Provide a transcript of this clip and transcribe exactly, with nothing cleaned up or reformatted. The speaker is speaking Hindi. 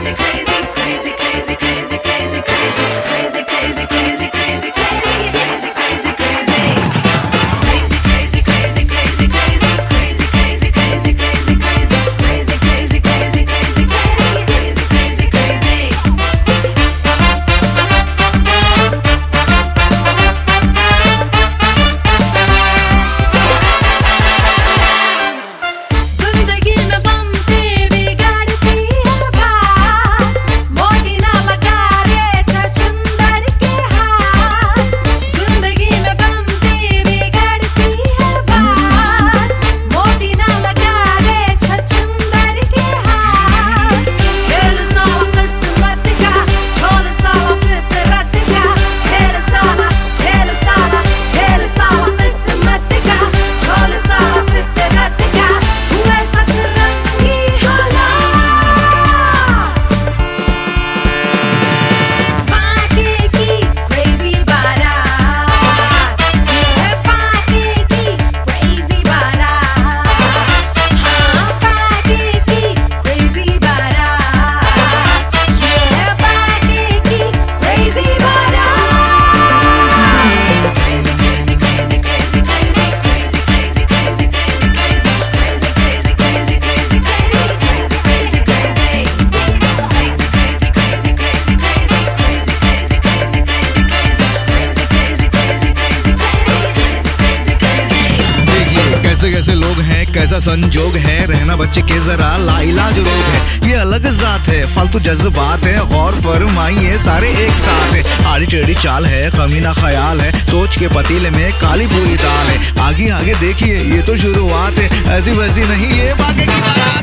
कैसे कैसे लोग हैं, कैसा संजोग है, रहना बच्चे के जरा लाइलाज रोग है। ये अलग जात है, फालतू जज्बात है, गौर फरमाइए सारे एक साथ है। आड़ी टेढ़ी चाल है, कमीना ख्याल है, सोच के पतीले में काली पूरी दाल है। आगे आगे देखिए ये तो शुरुआत है, ऐसी वैसी नहीं ये बाकी की बात।